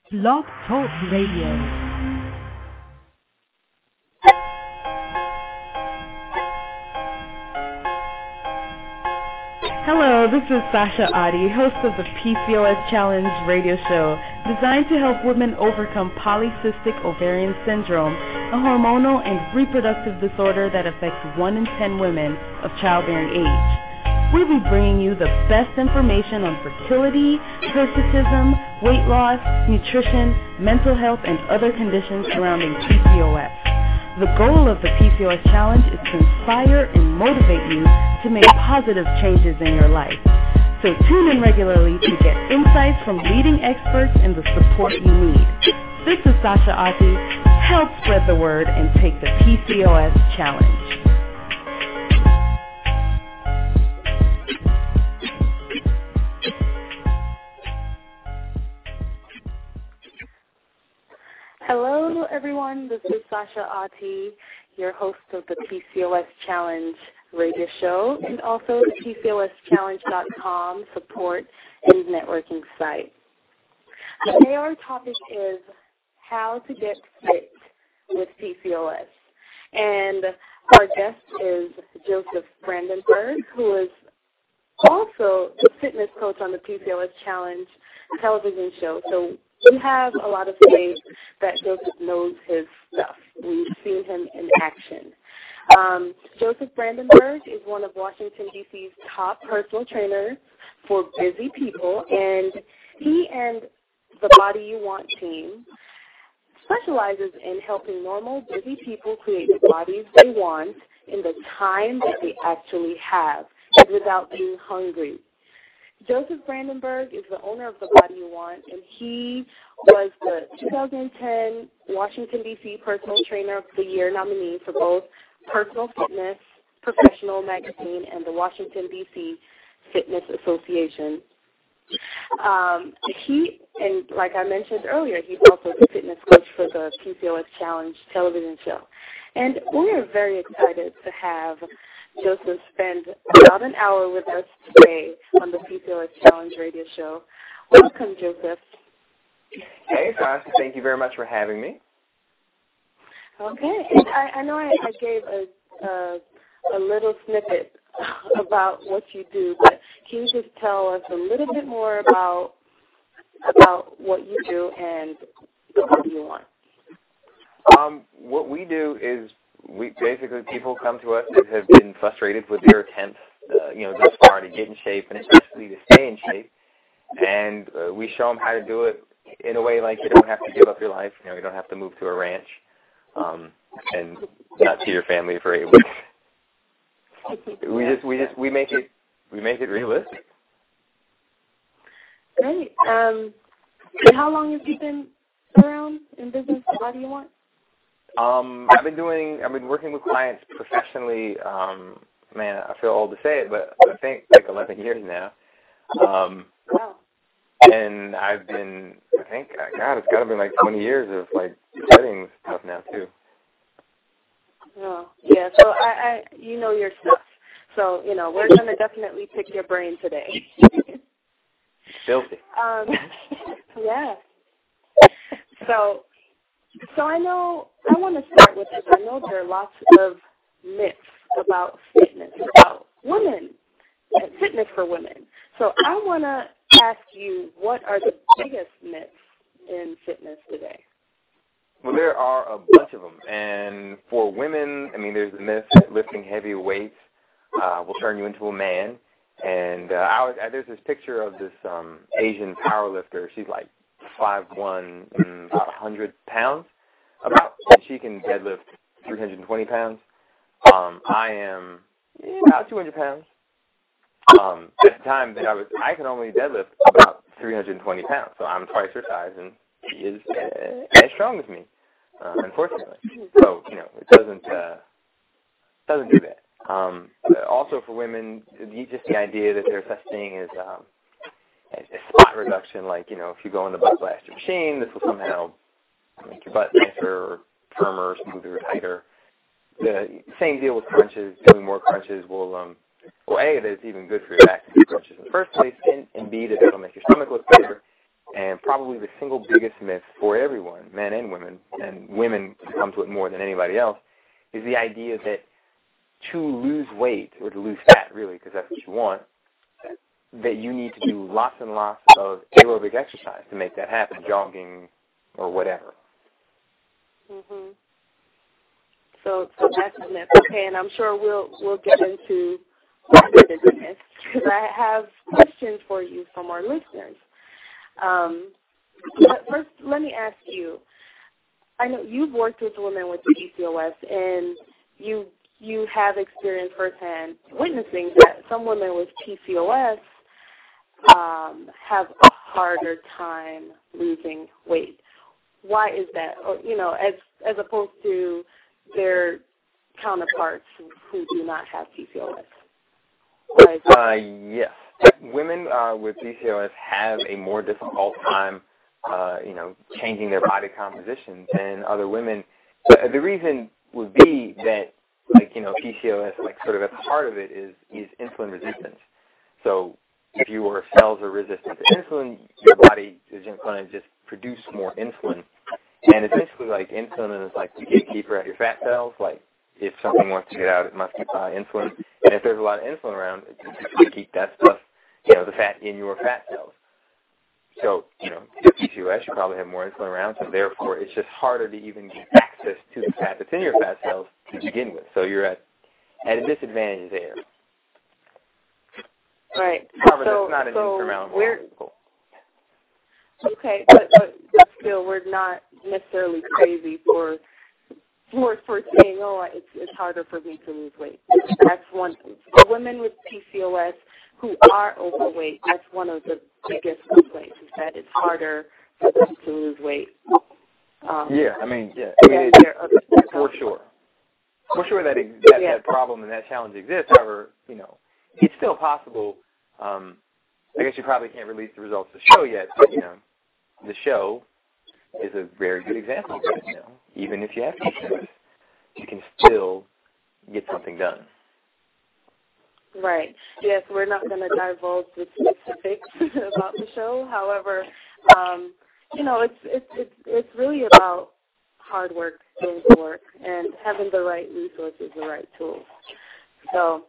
Blog Talk Radio. Hello, this is Sasha Adi, host of the PCOS Challenge radio show, designed to help women overcome polycystic ovarian syndrome, a hormonal and reproductive disorder that affects 1 in 10 women of childbearing age. We'll be bringing you the best information on fertility, hirsutism, weight loss, nutrition, mental health, and other conditions surrounding PCOS. The goal of the PCOS Challenge is to inspire and motivate you to make positive changes in your life. So tune in regularly to get insights from leading experts and the support you need. This is Sasha Ati. Help spread the word and take the PCOS Challenge. Hello, everyone. This is Sasha Ati, your host of the PCOS Challenge radio show and also the PCOSchallenge.com support and networking site. Today our topic is how to get fit with PCOS. And our guest is Joseph Brandenburg, who is also the fitness coach on the PCOS Challenge television show. So we have a lot of faith that Joseph knows his stuff. We've seen him in action. Joseph Brandenburg is one of Washington, D.C.'s top personal trainers for busy people, and he and the Body You Want team specializes in helping normal, busy people create the bodies they want in the time that they actually have and without being hungry. Joseph Brandenburg is the owner of The Body You Want, and he was the 2010 Washington, D.C. Personal Trainer of the Year nominee for both Personal Fitness Professional Magazine and the Washington, D.C. Fitness Association. And like I mentioned earlier, he's also the fitness coach for the PCOS Challenge television show. And we are very excited to have Joseph spend about an hour with us today on the PCOS Challenge radio show. Welcome, Joseph. Hey, Sasha. Thank you very much for having me. Okay. And I know I gave a little snippet about what you do, but can you just tell us a little bit more about what you do and what you want? What we do is people come to us that have been frustrated with their attempts, thus far to get in shape and especially to stay in shape. And we show them how to do it in a way like you don't have to give up your life. You don't have to move to a ranch and not see your family for 8 weeks. We make it realistic. Great. And how long have you been around in business? What do you want? I've been working with clients professionally. Man, I feel old to say it, but I think like 11 years now. Wow. And it's got to be like 20 years of like studying stuff now too. Oh, yeah. So I you know your stuff. So we're gonna definitely pick your brain today. Filthy. Yeah. So I want to start with this. I know there are lots of myths about fitness, about women, fitness for women. So I want to ask you, what are the biggest myths in fitness today? Well, there are a bunch of them. And for women, there's the myth that lifting heavy weights will turn you into a man. And there's this picture of this Asian powerlifter. She's like 5'1", about 100 pounds. And she can deadlift 320 pounds. I am about 200 pounds. At the time that I could only deadlift about 320 pounds. So I'm twice her size, and she is as strong as me, unfortunately. So it doesn't do that. Also for women, just the idea that there's such thing as spot reduction, like if you go in the butt blaster machine, this will somehow make your butt nicer or firmer, smoother, tighter. The same deal with crunches. Doing more crunches will, A, that it's even good for your back to do crunches in the first place, and B, that it'll make your stomach look better, and probably the single biggest myth for everyone, men and women come to it more than anybody else, is the idea that to lose weight, or to lose fat really, because that's what you want, that you need to do lots and lots of aerobic exercise to make that happen, jogging or whatever. Mhm. So that's a myth. Okay, and I'm sure we'll get into what is a myth, because I have questions for you from our listeners. But first, let me ask you. I know you've worked with women with PCOS, and you have experience firsthand witnessing that some women with PCOS have a harder time losing weight. Why is that? Or, as opposed to their counterparts who do not have PCOS. Why is that? Yes. Women with PCOS have a more difficult time, changing their body composition than other women. But the reason would be that, PCOS, sort of at the heart of it is insulin resistance. So if your cells are resistant to insulin, your body is going to just produce more insulin. And essentially, insulin is like the gatekeeper at your fat cells. If something wants to get out, it must buy insulin. And if there's a lot of insulin around, it's just going to keep that stuff, the fat in your fat cells. So, with PCOS, you probably have more insulin around, so therefore it's just harder to even get access to the fat that's in your fat cells to begin with. So you're at a disadvantage there. Right. However, that's not an insurmountable obstacle. Okay, but still, we're not necessarily crazy for saying, it's harder for me to lose weight. That's one. For women with PCOS who are overweight, that's one of the biggest complaints, is that it's harder for them to lose weight. For sure. For sure that problem and that challenge exists. However, it's still possible. I guess you probably can't release the results of the show yet, but, the show is a very good example of it. Even if you have PCOS, you can still get something done. Right. Yes, we're not going to divulge the specifics about the show. However, it's really about hard work, doing the work, and having the right resources, the right tools. So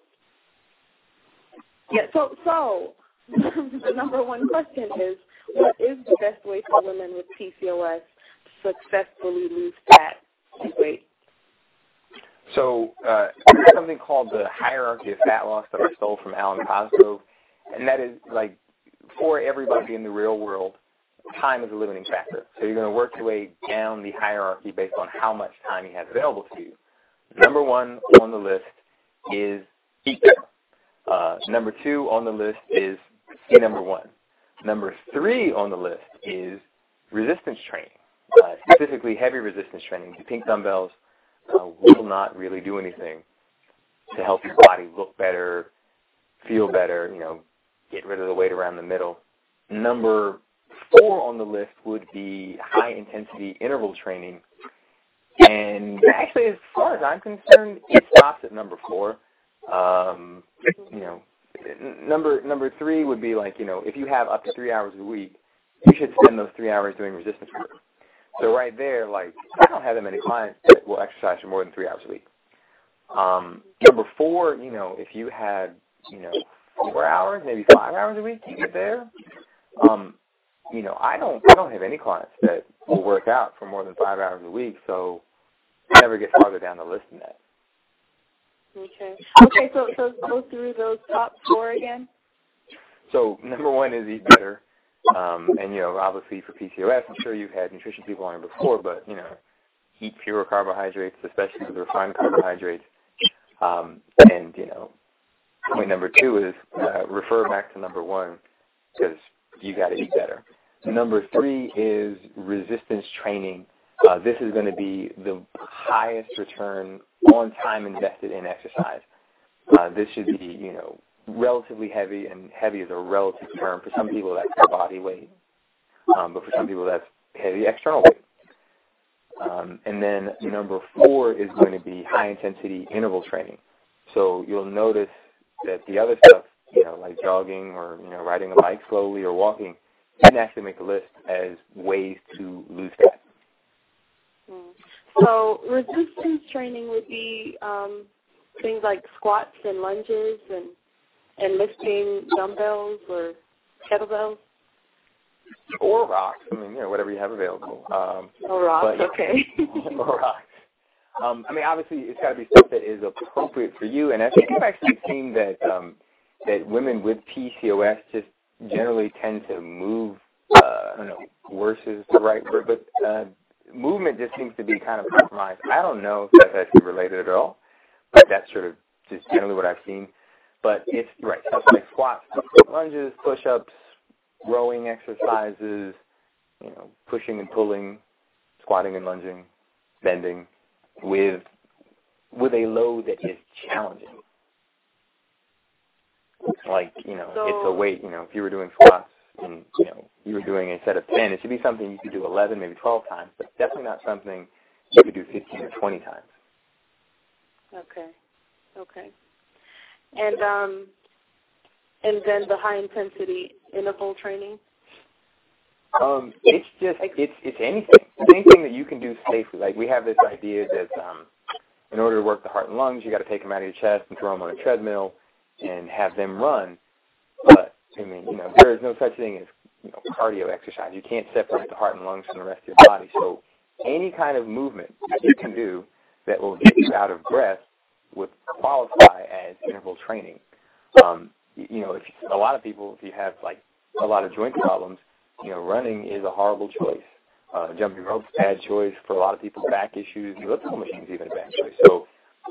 the number one question is, what is the best way for women with PCOS to successfully lose fat and weight? So there's something called the hierarchy of fat loss that I stole from Alan Cosgrove, and that is, for everybody in the real world, time is a limiting factor. So you're going to work your way down the hierarchy based on how much time you have available to you. Number one on the list is eat better. Number two on the list is number one. Number three on the list is resistance training, specifically heavy resistance training. The pink dumbbells will not really do anything to help your body look better, feel better, get rid of the weight around the middle. Number four on the list would be high-intensity interval training. And actually, as far as I'm concerned, it stops at number four. Number three would be if you have up to 3 hours a week, you should spend those 3 hours doing resistance work. So right there, I don't have that many clients that will exercise for more than 3 hours a week. Number four, if you had, 4 hours, maybe 5 hours a week, you get there. I don't have any clients that will work out for more than 5 hours a week, so I never get farther down the list than that. Okay, so go through those top four again. So number one is eat better. And, obviously for PCOS, I'm sure you've had nutrition people on here before, but, eat fewer carbohydrates, especially the refined carbohydrates. And, point number two is refer back to number one, because you got to eat better. Number three is resistance training. This is going to be the highest return on time invested in exercise. This should be, relatively heavy, and heavy is a relative term. For some people, that's their body weight, but for some people, that's heavy external weight. And then number four is going to be high-intensity interval training. So you'll notice that the other stuff, like jogging or, riding a bike slowly or walking, didn't actually make the list as ways to lose fat. So resistance training would be things like squats and lunges and lifting dumbbells or kettlebells? Or rocks. I mean, whatever you have available. Or rocks, okay. Or rocks. I mean, obviously, it's got to be stuff that is appropriate for you. And I think I've actually seen that that women with PCOS just generally tend to move, I don't know, worse is the right word, but movement just seems to be kind of compromised. I don't know if that's actually related at all, but that's sort of just generally what I've seen. But it's, right, stuff like squats, lunges, push-ups, rowing exercises, pushing and pulling, squatting and lunging, bending, with a load that is challenging. Like, it's a weight, if you were doing squats and, you were doing a set of 10, it should be something you could do 11, maybe 12 times, but definitely not something you could do 15 or 20 times. Okay. And then the high-intensity interval training? It's just, it's anything that you can do safely. Like, we have this idea that in order to work the heart and lungs, you got to take them out of your chest and throw them on a treadmill and have them run. But, I mean, there is no such thing as, cardio exercise. You can't separate the heart and lungs from the rest of your body. So any kind of movement that you can do that will get you out of breath would qualify as interval training. If a lot of people, if you have, like, a lot of joint problems, running is a horrible choice. Jumping rope's a bad choice. For a lot of people, back issues, elliptical machine's even a bad choice. So,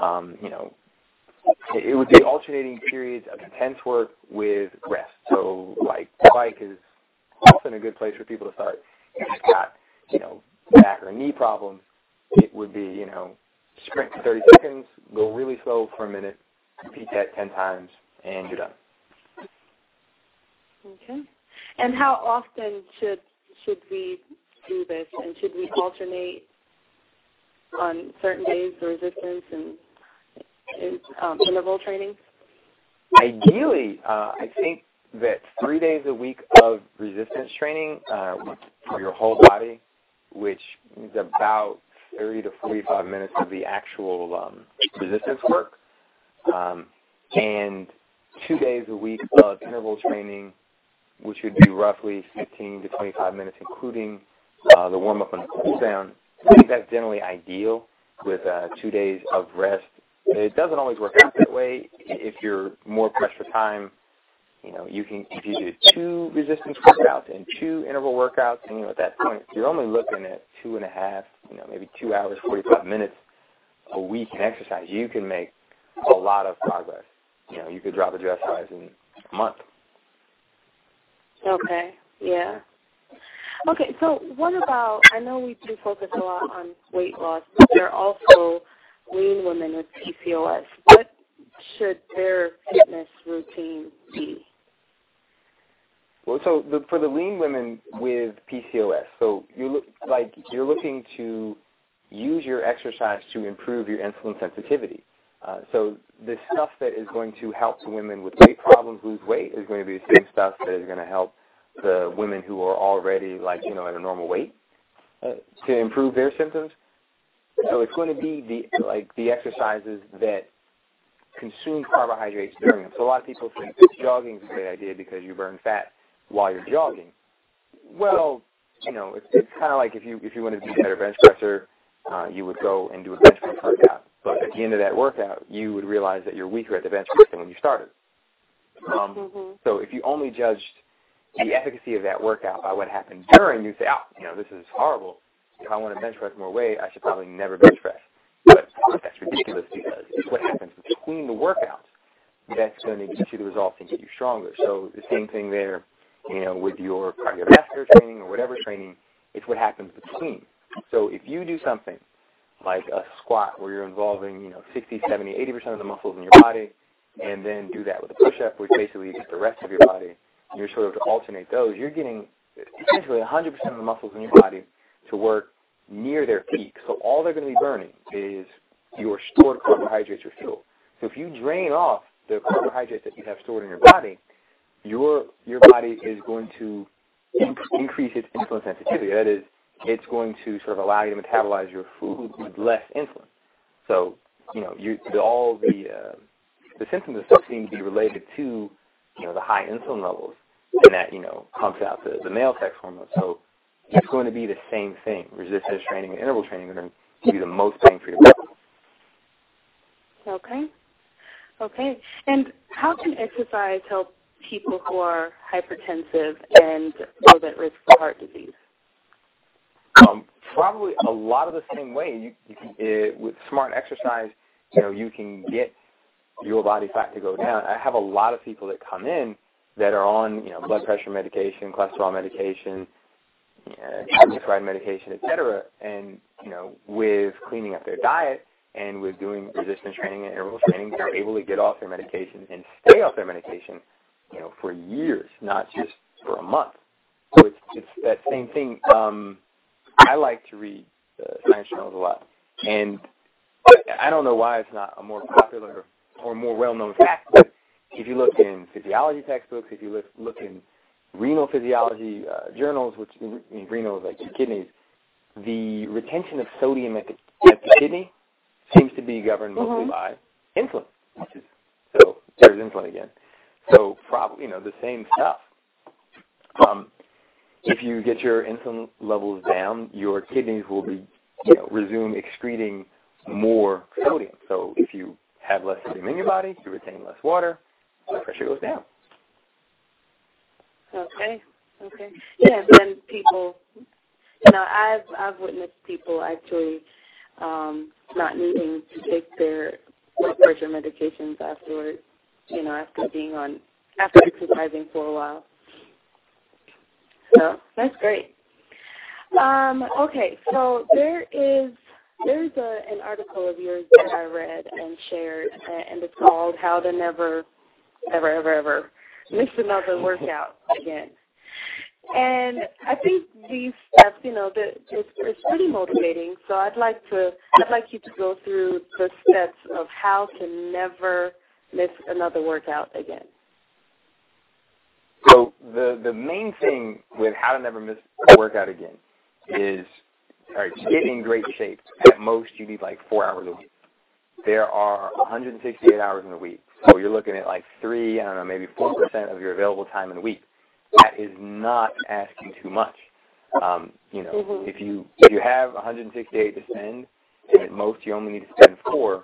it would be alternating periods of intense work with rest. So, like, the bike is often a good place for people to start. If you've got, back or knee problems, it would be, sprint for 30 seconds, go really slow for a minute, repeat that 10 times, and you're done. Okay. And how often should we do this? And should we alternate on certain days, the resistance and interval training? Ideally, I think that 3 days a week of resistance training for your whole body, which is about 30 to 45 minutes of the actual resistance work, and 2 days a week of interval training, which would be roughly 15 to 25 minutes, including the warm-up and the cool-down. I think that's generally ideal with 2 days of rest. It doesn't always work out that way. If you're more pressed for time, you can, if you do 2 resistance workouts and 2 interval workouts, and at that point, you're only looking at 2.5, maybe 2 hours, 45 minutes a week in exercise. You can make a lot of progress. You could drop a dress size in a month. Okay, yeah. Okay, so what about, I know we do focus a lot on weight loss, but there are also lean women with PCOS. What should their fitness routine be? Well, so for the lean women with PCOS, so you're looking to use your exercise to improve your insulin sensitivity. So the stuff that is going to help the women with weight problems lose weight is going to be the same stuff that is going to help the women who are already at a normal weight to improve their symptoms. So it's going to be the exercises that consume carbohydrates during them. So a lot of people think that jogging is a great idea because you burn fat while you're jogging. Well, it's kind of like if you wanted to be a better bench presser, you would go and do a bench press workout. But at the end of that workout, you would realize that you're weaker at the bench press than when you started. So if you only judged the efficacy of that workout by what happened during, you'd say, this is horrible. If I want to bench press more weight, I should probably never bench press. But that's ridiculous because it's what happens between the workouts that's going to get you the results and get you stronger. So the same thing there, with your cardiovascular training or whatever training, it's what happens between. So if you do something like a squat where you're involving, 60, 70, 80% of the muscles in your body, and then do that with a push-up, which basically you get the rest of your body, and you're sort of to alternate those, you're getting essentially 100% of the muscles in your body to work near their peak. So all they're going to be burning is your stored carbohydrates or fuel. So if you drain off the carbohydrates that you have stored in your body, your body is going to increase its insulin sensitivity. That is, it's going to sort of allow you to metabolize your food with less insulin. So, all the symptoms of stuff seem to be related to, the high insulin levels, and that, pumps out the male sex hormone. So it's going to be the same thing. Resistance training and interval training are going to give you the most bang for your buck. Okay. And how can exercise help people who are hypertensive and those at risk for heart disease? Probably a lot of the same way. You can, with smart exercise, you can get your body fat to go down. I have a lot of people that come in that are on, blood pressure medication, cholesterol medication, triglyceride medication, et cetera, and, with cleaning up their diet and with doing resistance training and interval training, they're able to get off their medication and stay off their medication, for years, not just for a month. So it's that same thing. I like to read science journals a lot, and I don't know why it's not a more popular or more well-known fact, but if you look in physiology textbooks, if you look in renal physiology journals, which renal is like your kidneys, the retention of sodium at the kidney seems to be governed mostly by insulin, so there's insulin again. So probably, the same stuff. If you get your insulin levels down, your kidneys will be, resume excreting more sodium. So if you have less sodium in your body, you retain less water, blood pressure goes down. Okay. Yeah, and then people, I've witnessed people actually not needing to take their blood pressure medications afterwards, after exercising for a while. So that's great. Okay, so there's an article of yours that I read and shared, and it's called "How to Never, Ever, Ever, Ever Miss Another Workout Again." And I think these steps, it's pretty motivating. So I'd like you to go through the steps of how to never miss another workout again. So the main thing with how to never miss a workout again is, to get in great shape, at most you need like 4 hours a week. There are 168 hours in a week. So you're looking at like maybe 4% of your available time in a week. That is not asking too much. If you have 168 to spend, and at most you only need to spend 4,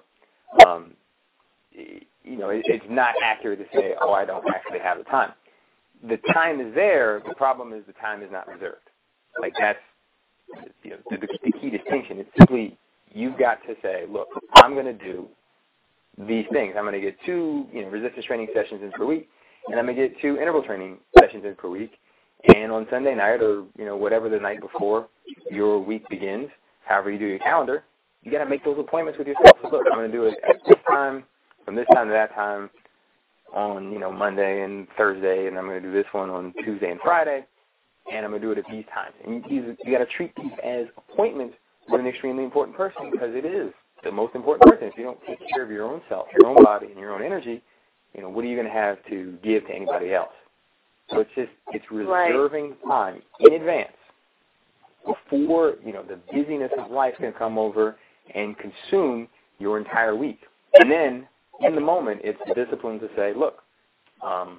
it's not accurate to say, I don't actually have the time. The time is there. The problem is the time is not reserved. Like that's the key distinction. It's simply you've got to say, look, I'm going to do these things. I'm going to get 2 resistance training sessions in per week, and I'm going to get 2 interval training sessions in per week. And on Sunday night or whatever the night before your week begins, however you do your calendar, you got to make those appointments with yourself. So look, I'm going to do it at this time, from this time to that time, on Monday and Thursday, and I'm going to do this one on Tuesday and Friday, and I'm going to do it at these times. And you got to treat these as appointments with an extremely important person, because it is the most important person. If you don't take care of your own self, your own body, and your own energy, what are you going to have to give to anybody else? So it's reserving time in advance before the busyness of life can come over and consume your entire week. And then in the moment, it's the discipline to say, look, I'm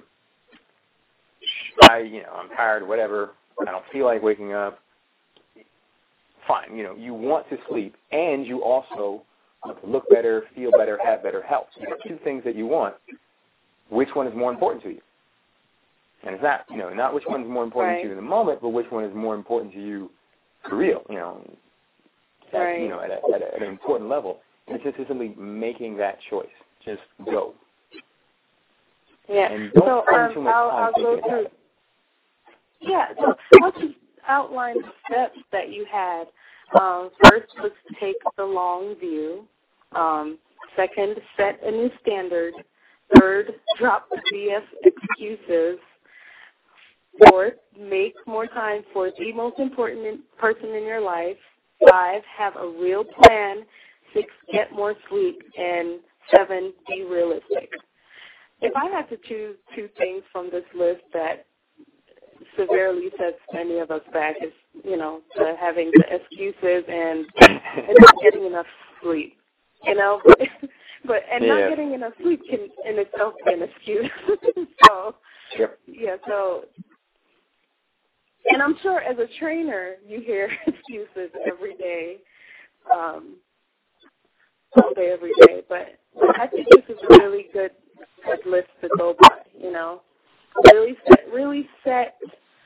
tired, whatever. I don't feel like waking up. Fine. You want to sleep, and you also want to look better, feel better, have better health. You have 2 things that you want. Which one is more important to you? And it's not, not which one is more important to you in the moment, but which one is more important to you for real, at an important level. And it's just simply making that choice. Just go. Yeah. And don't spend too much time I'll go thinking through. about it. Yeah. So I'll just outline the steps that you had. First, let's take the long view. Second, set a new standard. Third, drop the BS excuses. Fourth, make more time for the most important person in your life. 5, have a real plan. 6, get more sleep. And 7, be realistic. If I had to choose 2 things from this list that severely sets many of us back is, the having the excuses and not getting enough sleep, But not getting enough sleep can in itself be an excuse. So, yep. Yeah, so, and I'm sure as a trainer, you hear excuses every day, all day, every day. But I think this is a really good list to go by, Really set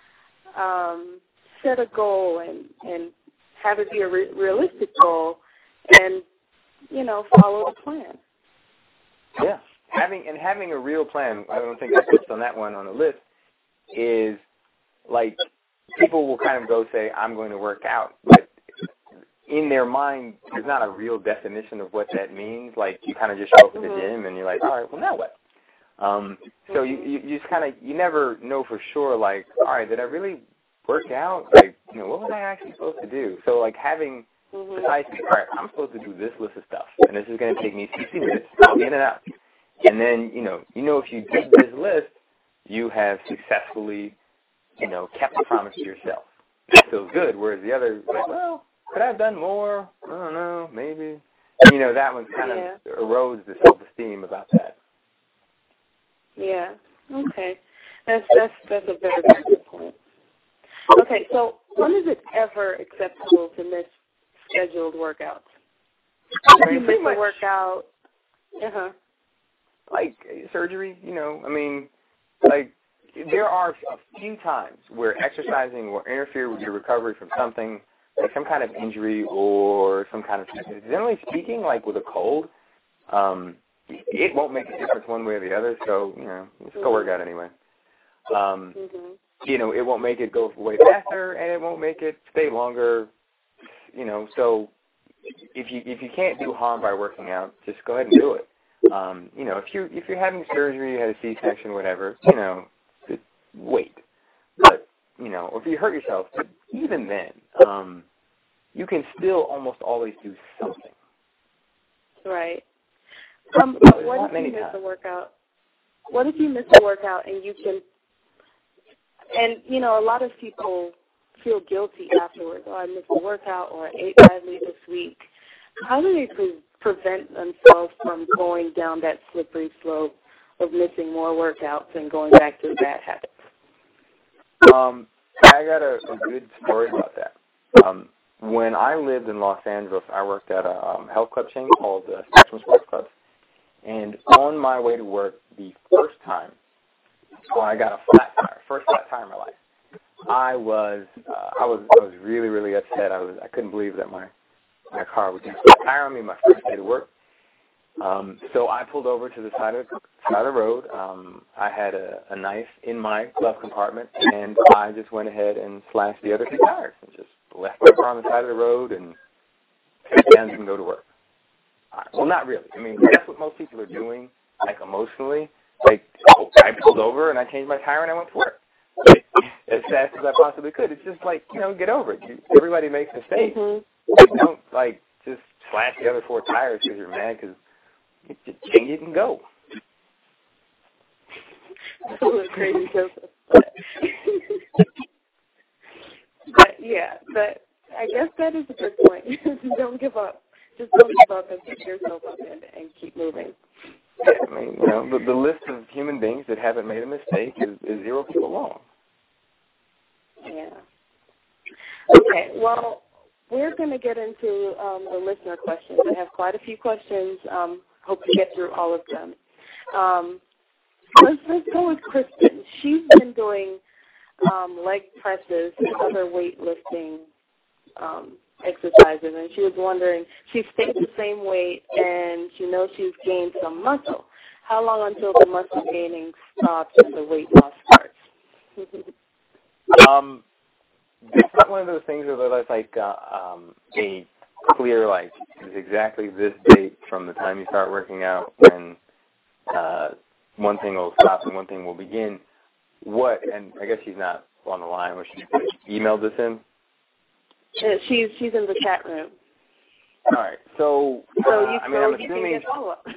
a goal and have it be a realistic goal and, follow the plan. Yeah. Having a real plan, I don't think I touched on that one on the list, is like people will kind of go say, I'm going to work out, but in their mind, there's not a real definition of what that means. Like you kind of just show up at the gym and you're like, all right, well now what? So you just kind of, you never know for sure, like, all right, did I really work out? Like, what was I actually supposed to do? So like having precisely, all right, I'm supposed to do this list of stuff, and this is going to take me 60 minutes, I'll be in and out. And then, if you did this list, you have successfully, kept the promise to yourself. That feels good, whereas the other, like, well, could I have done more? I don't know, maybe. And, that one kind of erodes the self-esteem about that. Yeah. Okay. That's a very, very good point. Okay, so when is it ever acceptable to miss scheduled workouts? If you miss a workout, like surgery, like there are a few times where exercising will interfere with your recovery from something, like some kind of injury or some kind of sickness. Generally speaking, like with a cold, it won't make a difference one way or the other, so, just go work out anyway. It won't make it go way faster, and it won't make it stay longer, so if you can't do harm by working out, just go ahead and do it. If you're having surgery, you had a C-section, whatever, just wait. But, if you hurt yourself, but even then, you can still almost always do something. Right. But what if you miss a workout? What if you miss a workout and you can, and, a lot of people feel guilty afterwards. Oh, I missed a workout, or I ate badly this week. How do they prevent themselves from going down that slippery slope of missing more workouts and going back to bad habits? I got a good story about that. When I lived in Los Angeles, I worked at a health club chain called Spectrum Sports Club. And on my way to work, the first time, I got a first flat tire in my life. I was really, really upset. I couldn't believe that my car would do a flat tire on me my first day to work. So I pulled over to the side of the road. I had a knife in my glove compartment, and I just went ahead and slashed the other two tires and just left my car on the side of the road and sat down and go to work. Well, not really. That's what most people are doing, like emotionally. Like, I pulled over and I changed my tire and I went to work. As fast as I possibly could. It's just like, get over it. Everybody makes mistakes. Don't, just slash the other four tires because you're mad because you just change it and go. That's a little crazy, Joseph. But I guess that is a good point. Don't give up. Just don't give up and pick yourself up and keep moving. Yeah, the list of human beings that haven't made a mistake is 0 people long. Yeah. Okay, well, we're going to get into the listener questions. I have quite a few questions. Hope to get through all of them. Let's go with Kristen. She's been doing leg presses and other weightlifting exercises, and she was wondering, she stayed the same weight, and she knows she's gained some muscle. How long until the muscle gaining stops and the weight loss starts? It's not one of those things where there's like a clear, like, it's exactly this date from the time you start working out when one thing will stop and one thing will begin. And I guess she's not on the line, where she emailed this in? She's in the chat room. All right. So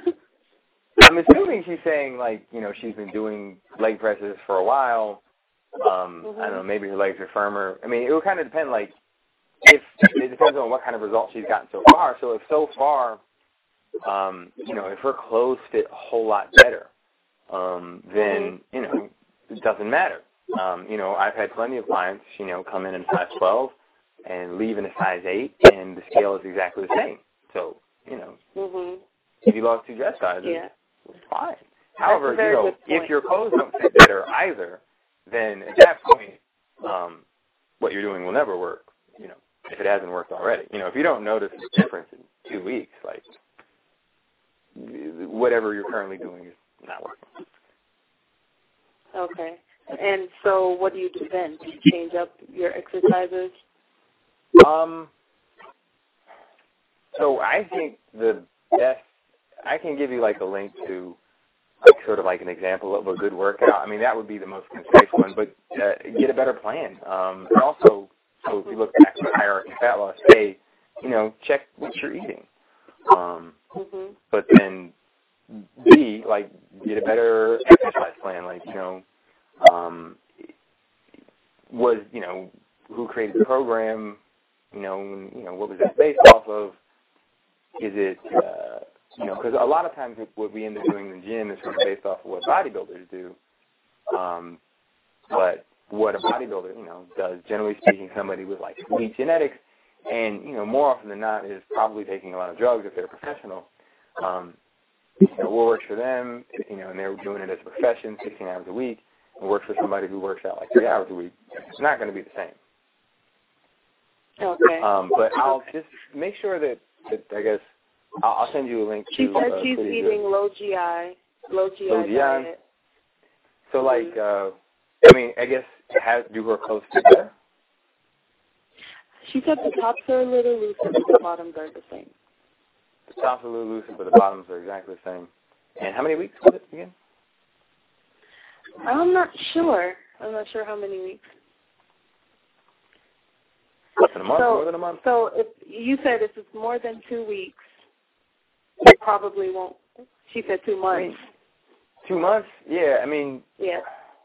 I'm assuming she's saying, like, she's been doing leg presses for a while, I don't know, maybe her legs are firmer. I mean, it would kind of depend, like, if it depends on what kind of results she's gotten so far. So if so far, if her clothes fit a whole lot better, then, it doesn't matter. I've had plenty of clients, come in size 12 and leave in a size 8, and the scale is exactly the same. So, if you lost 2 dress sizes, it's fine. However, if your clothes don't fit better either, then at that point, what you're doing will never work, if it hasn't worked already. If you don't notice the difference in 2 weeks, like, whatever you're currently doing is not working. Okay. And so what do you do then? Do you change up your exercises? So I think the best, I can give you like a link to like sort of like an example of a good workout. I mean, that would be the most concise one, but get a better plan. And also, so if you look back to the hierarchy of fat loss, A, check what you're eating. But then B, like, get a better exercise plan. Like, who created the program? What was that based off of? Is it, because a lot of times what we end up doing in the gym is sort of based off of what bodybuilders do. But what a bodybuilder, does, generally speaking, somebody with like elite genetics, and more often than not is probably taking a lot of drugs if they're professional. What works for them, and they're doing it as a profession, 16 hours a week, and works for somebody who works out like 3 hours a week. It's not going to be the same. Okay. But I'll just make sure that I guess I'll send you a link to. She said she's eating low GI diet. So like, I guess do her clothes fit better? She said the tops are a little looser, but the bottoms are the same. The tops are a little looser, but the bottoms are exactly the same. And how many weeks was it again? I'm not sure. I'm not sure how many weeks. Less than a month? More than a month? So if you said if it's more than 2 weeks, it probably won't. She said 2 months. 2 months? Yeah, I mean. Yeah.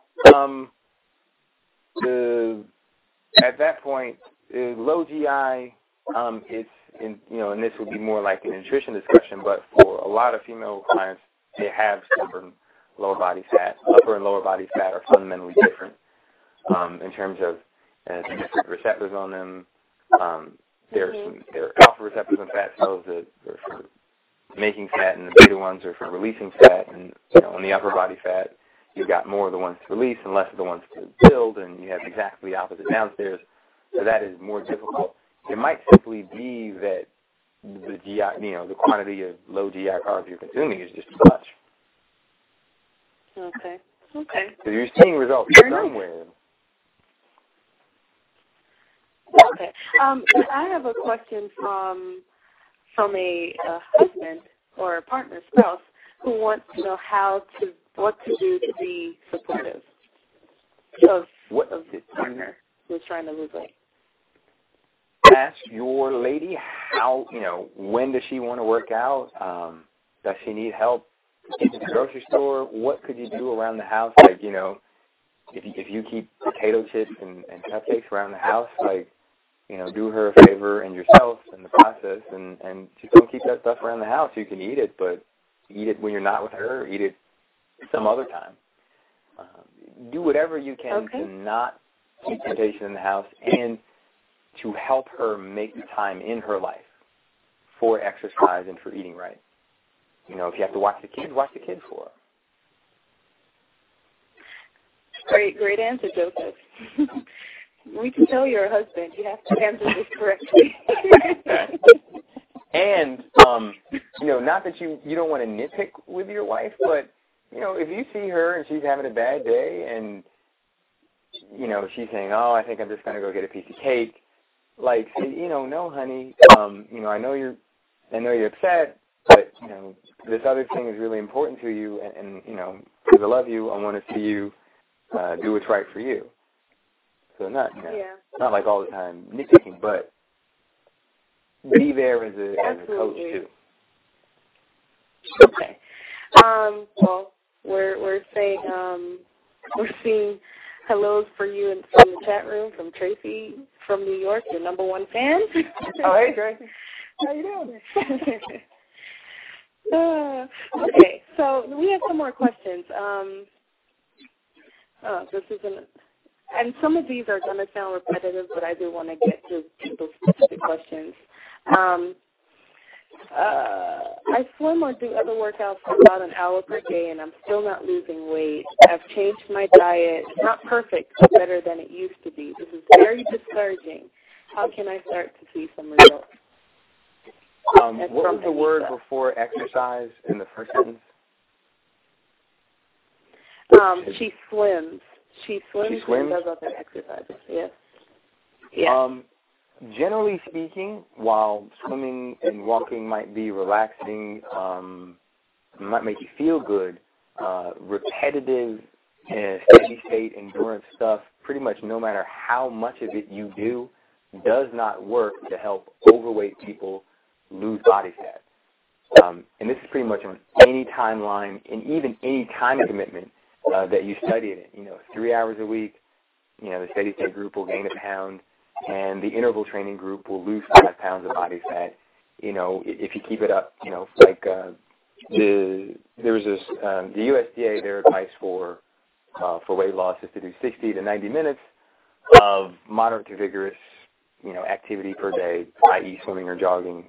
At that point, low GI, it's and this would be more like a nutrition discussion, but for a lot of female clients, they have stubborn lower body fat. Upper and lower body fat are fundamentally different in terms of the different receptors on them. There are alpha receptors on fat cells that are for making fat, and the beta ones are for releasing fat. And on the upper body fat, you've got more of the ones to release and less of the ones to build, and you have exactly the opposite downstairs. So that is more difficult. It might simply be that the GI, the quantity of low GI carbs you're consuming is just too much. Okay. So you're seeing results somewhere. Okay. I have a question from a husband or a partner, spouse, who wants to know what to do to be supportive of the partner who's trying to lose weight. Ask your lady how, when does she want to work out? Does she need help getting to the grocery store? What could you do around the house? Like, if you keep potato chips and cupcakes around the house, like, do her a favor and yourself in the process, and just don't keep that stuff around the house. You can eat it, but eat it when you're not with her. Eat it some other time. Do whatever you can to not keep temptation in the house and to help her make the time in her life for exercise and for eating right. If you have to watch the kids for her. Great answer, Joseph. We can tell you're a husband. You have to answer this correctly. And, not that you don't want to nitpick with your wife, but, if you see her and she's having a bad day and, she's saying, oh, I think I'm just going to go get a piece of cake, like, say, no, honey, I know you're upset, but, this other thing is really important to you, and because I love you, I want to see you do what's right for you. So not like all the time nitpicking, but be there as a coach too. Okay. Well, we're seeing hellos for you and from the chat room from Tracy from New York, your number one fan. Oh, hey, Tracy. How you doing? Okay, so we have some more questions. This isn't, and some of these are going to sound repetitive, but I do want to get to people's specific questions. I swim or do other workouts for about an hour per day, and I'm still not losing weight. I've changed my diet. It's not perfect, but better than it used to be. This is very discouraging. How can I start to see some results? What was the word before exercise in the first sentence? She swims. She swims and does other exercises, yes. Yeah. Generally speaking, while swimming and walking might be relaxing, might make you feel good, repetitive, steady-state endurance stuff, pretty much no matter how much of it you do, does not work to help overweight people lose body fat. And this is pretty much on any timeline and even any time commitment that you study it in. 3 hours a week, the steady-state group will gain a pound, and the interval training group will lose 5 pounds of body fat. If you keep it up, like the USDA, their advice for weight loss is to do 60 to 90 minutes of moderate to vigorous, activity per day, i.e. swimming or jogging.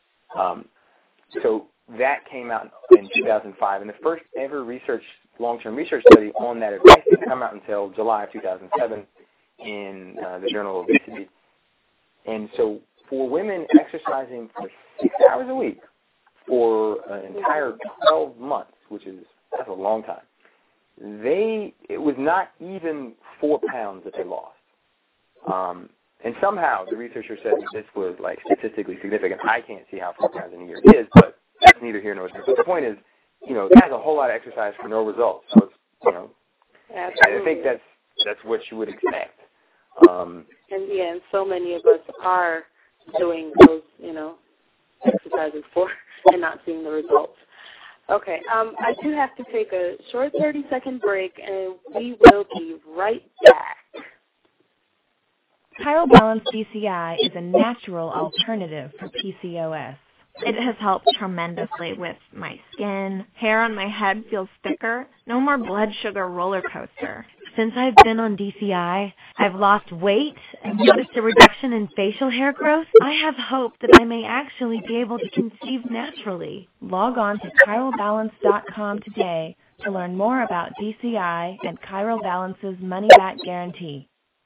So that came out in 2005, and the first ever long-term research study on that advice didn't come out until July of 2007 in the Journal of Obesity. And so for women exercising for 6 hours a week for an entire 12 months, that's a long time, it was not even 4 pounds that they lost. And somehow the researcher said that this was statistically significant. I can't see how 4 pounds in a year is, but that's neither here nor there. But the point is, that's a whole lot of exercise for no results. So it's, I think that's what you would expect. And so many of us are doing those, exercises for and not seeing the results. Okay, I do have to take a short 30-second break, and we will be right back. Chiral Balance DCI is a natural alternative for PCOS. It has helped tremendously with my skin. Hair on my head feels thicker. No more blood sugar roller coaster. Since I've been on DCI, I've lost weight and noticed a reduction in facial hair growth. I have hope that I may actually be able to conceive naturally. Log on to ChiralBalance.com today to learn more about DCI and Chiral Balance's money-back guarantee.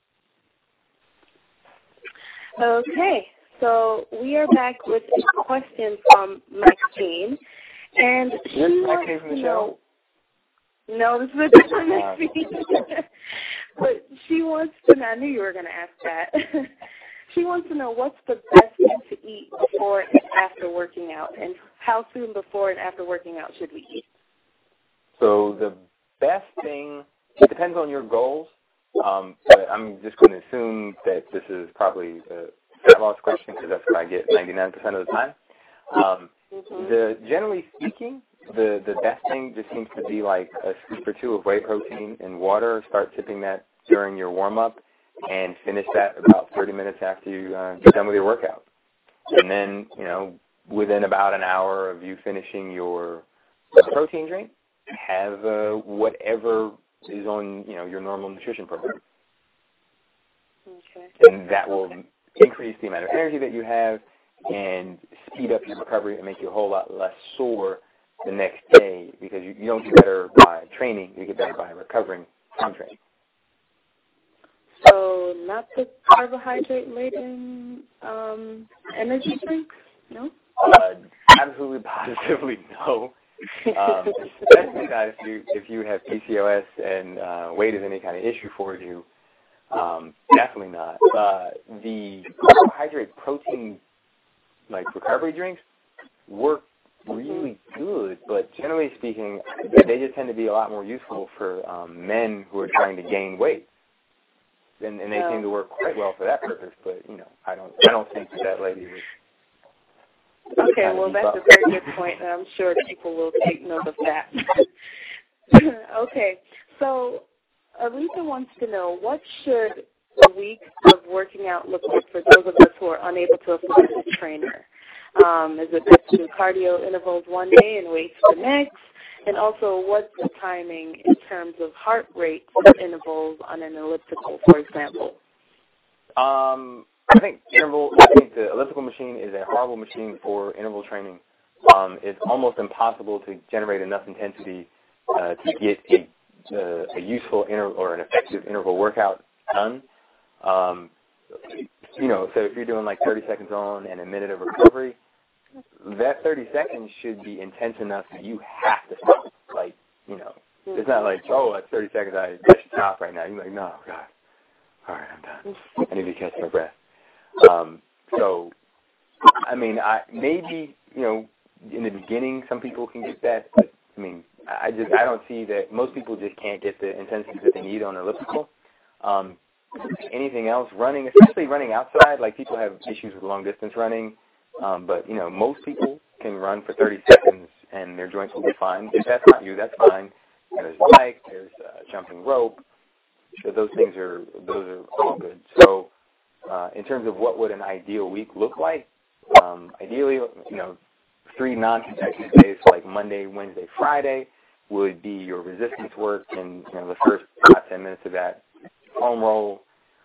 Okay, so we are back with a question from Maxine, and she wants to know. No, this is a different Maxine. But she wants to know, I knew you were going to ask that. She wants to know what's the best thing to eat before and after working out, and how soon before and after working out should we eat? So the best thing, it depends on your goals. But I'm just going to assume that this is probably a fat loss question because that's what I get 99% of the time. Generally speaking, the best thing just seems to be like a scoop or two of whey protein in water. Start sipping that during your warm-up and finish that about 30 minutes after you get done with your workout. And then, within about an hour of you finishing your protein drink, have whatever is on, your normal nutrition program. Okay. And that will increase the amount of energy that you have and speed up your recovery and make you a whole lot less sore the next day because you don't get better by training, you get better by recovering from training. So not the carbohydrate-laden energy drinks? No? Absolutely, positively no. Especially not if you have PCOS and weight is any kind of issue for you. Definitely not. The carbohydrate protein recovery drinks work really good, but generally speaking, they just tend to be a lot more useful for men who are trying to gain weight. And they seem to work quite well for that purpose, but I don't think that lady was. Okay, well, that's a very good point, and I'm sure people will take note of that. Okay, so Aretha wants to know, what should a week of working out look like for those of us who are unable to afford a trainer? Is it best to do cardio intervals one day and weights the next? And also, what's the timing in terms of heart rate intervals on an elliptical, for example? I think the elliptical machine is a horrible machine for interval training. It's almost impossible to generate enough intensity to get a useful or an effective interval workout done. So if you're doing like 30 seconds on and a minute of recovery, that 30 seconds should be intense enough that you have to stop. Like, it's not like, that's 30 seconds, I should stop right now. You're like, no, God. All right, I'm done. I need to catch my breath. Maybe, in the beginning, some people can get that, but, I don't see that most people just can't get the intensity that they need on elliptical. Anything else, running, especially running outside, like people have issues with long-distance running, but, most people can run for 30 seconds and their joints will be fine. If that's not you, that's fine. There's bike, there's jumping rope. So those are all good. So in terms of what would an ideal week look like, ideally, 3 non-consecutive days, like Monday, Wednesday, Friday, would be your resistance work, and the first 5-10 minutes of that foam roll,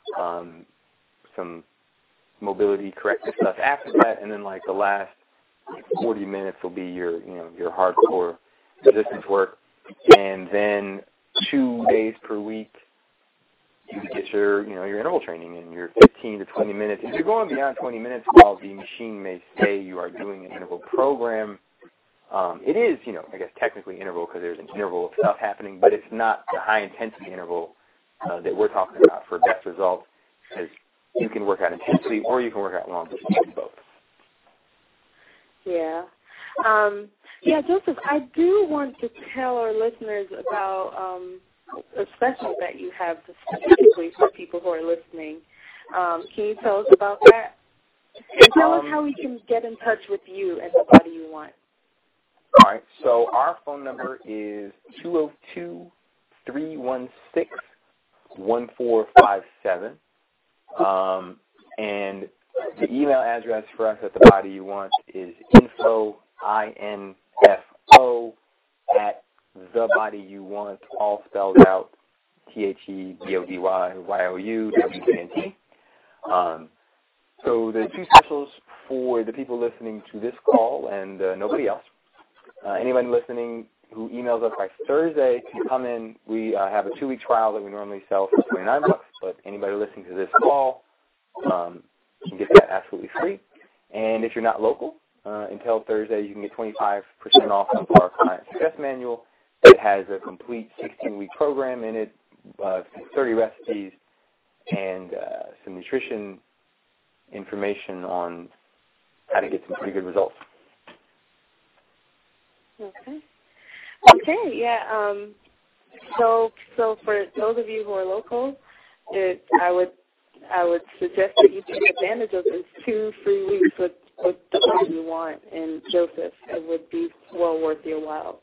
some mobility corrective stuff after that, and then like the last 40 minutes will be your hardcore resistance work, and then 2 days per week you get your interval training in your 15 to 20 minutes. If you're going beyond 20 minutes while the machine may say you are doing an interval program, it is, I guess technically interval because there's an interval of stuff happening, but it's not the high-intensity interval that we're talking about for best results, because you can work out intensely or you can work out long, but you can do both. Yeah. Joseph, I do want to tell our listeners about a special that you have specifically for people who are listening. Can you tell us about that? And tell us how we can get in touch with you and the Body You Want. All right. So our phone number is 202-316-1457. And the email address for us at the Body You Want is info, I-N-F-O, at TheBodyYouWant, all spelled out, TheBodyYouWant. So the 2 specials for the people listening to this call and nobody else. Anybody listening who emails us by Thursday can come in. We have a 2-week trial that we normally sell for $29, but anybody listening to this call can get that absolutely free. And if you're not local, until Thursday, you can get 25% off of our Client Success Manual. It has a complete 16-week program in it, 30 recipes, and some nutrition information on how to get some pretty good results. Okay, yeah. So for those of you who are local, I would suggest that you take advantage of this 2 free weeks with the Body You Want and Joseph. It would be well worth your while.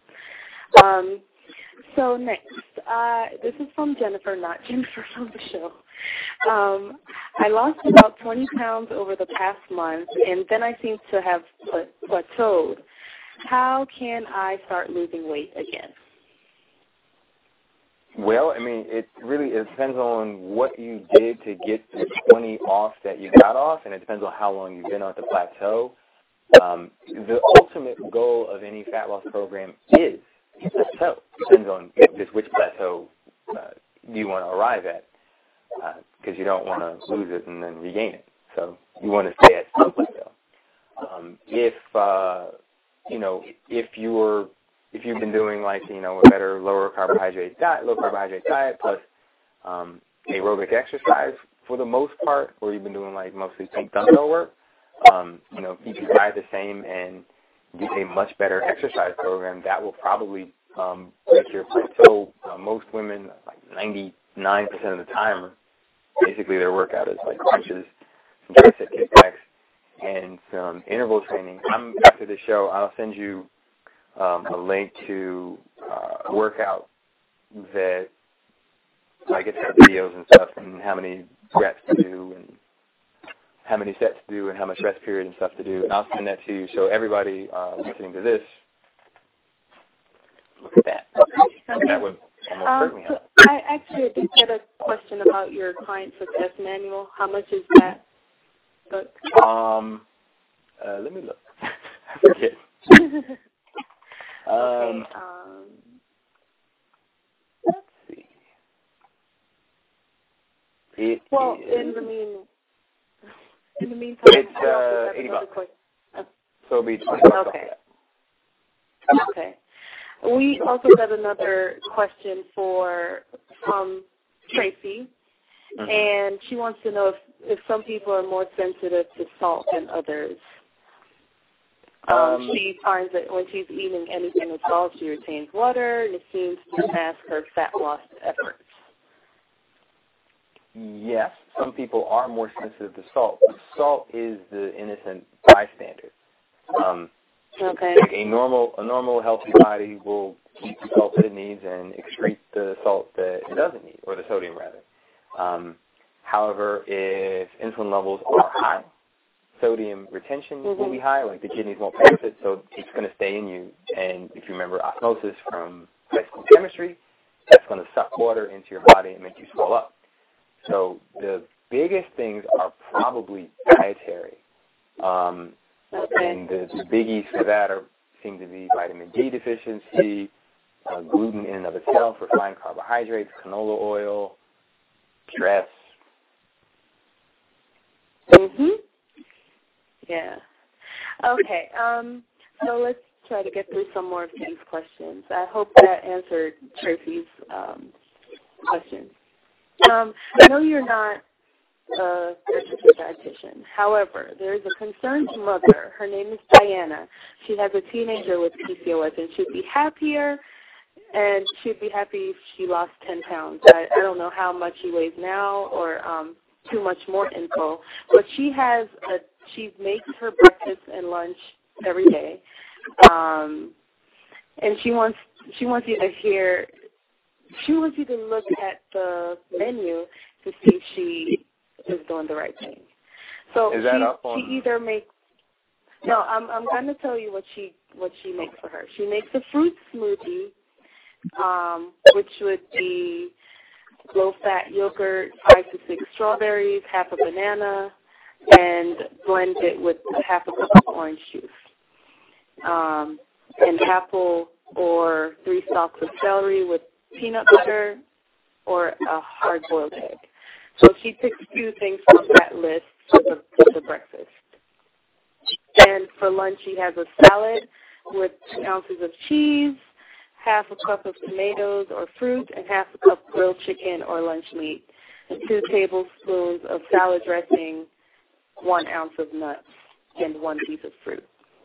So next, this is from Jennifer, not Jennifer from the show. I lost about 20 pounds over the past month, and then I seem to have plateaued. How can I start losing weight again? Well, it depends on what you did to get the 20 off that you got off, and it depends on how long you've been on the plateau. The ultimate goal of any fat loss program is a plateau. It depends on just which plateau you want to arrive at, because you don't want to lose it and then regain it. So you want to stay at some plateau. If you've been doing a better low carbohydrate diet plus aerobic exercise for the most part, or you've been doing mostly pink dumbbell work, keep your diet the same and get a much better exercise program, that will probably break your plateau. Most women, 99% of the time, basically their workout is crunches, some tricep kickbacks, and some interval training. After the show, I'll send you a link to a workout that like it's got videos and stuff, and how many reps to do, and how many sets to do, and how much rest period and stuff to do. And I'll send that to you, so everybody listening to this, look at that. Okay. That would almost certainly help. I actually did get a question about your client success manual. How much is that book? Let me look. I forget. Let's see. In the meantime, it's $80. So it'll be $20. Okay. Okay. We also got another question from Tracy, and she wants to know if some people are more sensitive to salt than others. She finds that when she's eating anything with salt, she retains water, and it seems to mask her fat loss efforts. Yes, some people are more sensitive to salt. But salt is the innocent bystander. Okay. Like a normal healthy body will keep the salt that it needs and excrete the salt that it doesn't need, or the sodium rather. However, if insulin levels are high, sodium retention will be high, like the kidneys won't pass it, so it's going to stay in you. And if you remember osmosis from high school chemistry, that's going to suck water into your body and make you swell up. So the biggest things are probably dietary. And the biggies for that seem to be vitamin D deficiency, gluten in and of itself, refined carbohydrates, canola oil, stress. Yeah. Okay. So let's try to get through some more of these questions. I hope that answered Tracy's question. I know you're not a registered dietitian. However, there is a concerned mother. Her name is Diana. She has a teenager with PCOS, and she'd be happy if she lost 10 pounds. I don't know how much she weighs now or too much more info, but she makes her breakfast and lunch every day, and she wants you to look at the menu to see if she is doing the right thing. So is that up on? She either makes. No, I'm going to tell you what she makes for her. She makes a fruit smoothie, which would be low-fat yogurt, 5 to 6 strawberries, half a banana, and blend it with half a cup of orange juice, an apple or 3 stalks of celery with peanut butter, or a hard-boiled egg. So she picks 2 things from that list for the breakfast. And for lunch, she has a salad with 2 ounces of cheese, half a cup of tomatoes or fruit, and half a cup grilled chicken or lunch meat, and 2 tablespoons of salad dressing, 1 ounce of nuts, and 1 piece of fruit.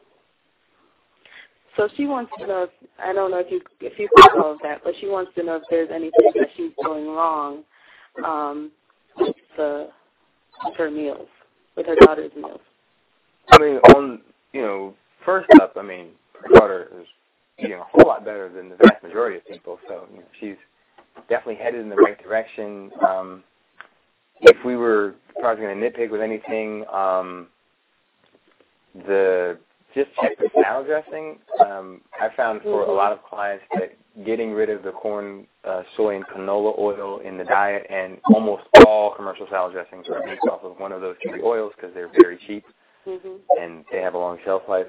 So she wants to know, I don't know if you got all of that, but she wants to know if there's anything that she's doing wrong with her meals, with her daughter's meals. I mean, first up, her daughter is eating a whole lot better than the vast majority of people, so she's definitely headed in the right direction. If we were probably going to nitpick with anything, just check the salad dressing. I found for a lot of clients that getting rid of the corn, soy, and canola oil in the diet, and almost all commercial salad dressings are based off of one of those 3 oils because they're very cheap and they have a long shelf life.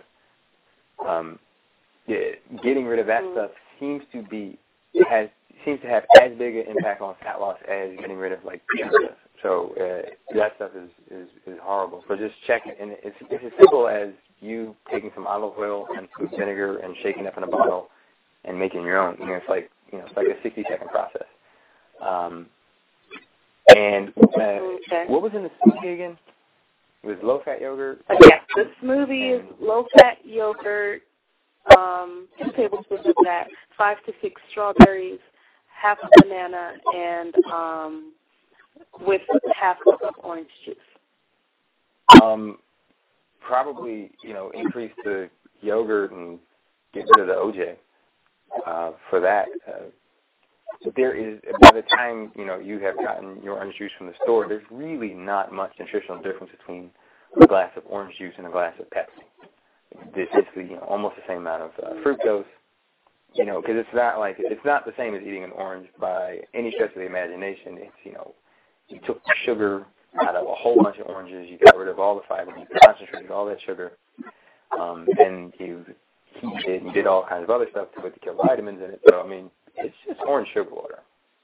Getting rid of that stuff seems to have as big an impact on fat loss as getting rid of sugar does. So that stuff is horrible. So just check it, and it's as simple as you taking some olive oil and some vinegar and shaking up in a bottle and making your own. It's like a 60-second process. What was in the smoothie again? It was low-fat yogurt. Yeah, the smoothie is low-fat yogurt, 2 tablespoons of that, 5 to 6 strawberries, half a banana, and with half a cup of orange juice. Probably, increase the yogurt and get rid of the OJ for that. there is, by the time, you have gotten your orange juice from the store, there's really not much nutritional difference between a glass of orange juice and a glass of Pepsi. It's basically, almost the same amount of fructose, because it's not the same as eating an orange by any stretch of the imagination. It's, you took the sugar out of a whole bunch of oranges, you got rid of all the fiber, you concentrated all that sugar, and you heated it and did all kinds of other stuff to it to kill vitamins in it. So, it's just orange sugar water.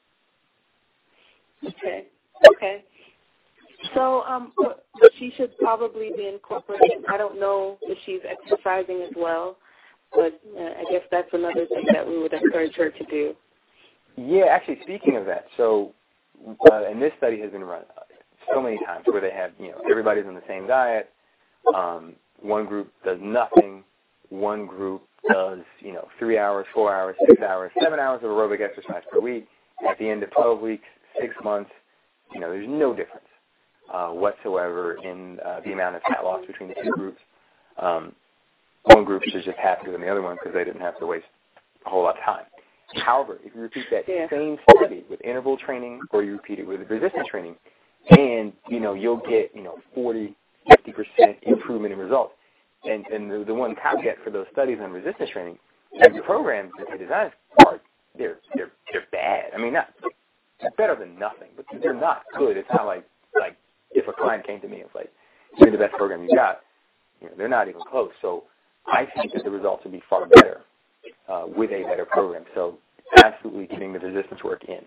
Okay. So, but she should probably be incorporating. I don't know if she's exercising as well, but I guess that's another thing that we would encourage her to do. Yeah, actually, speaking of that, so, and this study has been run so many times where they have, everybody's on the same diet. One group does nothing. One group does, 3 hours, 4 hours, 6 hours, 7 hours of aerobic exercise per week. At the end of 12 weeks, 6 months, there's no difference whatsoever in the amount of fat loss between the two groups. One group is just happier than the other one because they didn't have to waste a whole lot of time. However, if you repeat that same study with interval training or you repeat it with resistance training, and, you'll get, 40, 50% improvement in results. And the one caveat for those studies on resistance training, the programs that they design are, they're bad. They're better than nothing, but they're not good. It's not like if a client came to me and was like, give me the best program you got, they're not even close. So I think that the results would be far better with a better program. So absolutely getting the resistance work in.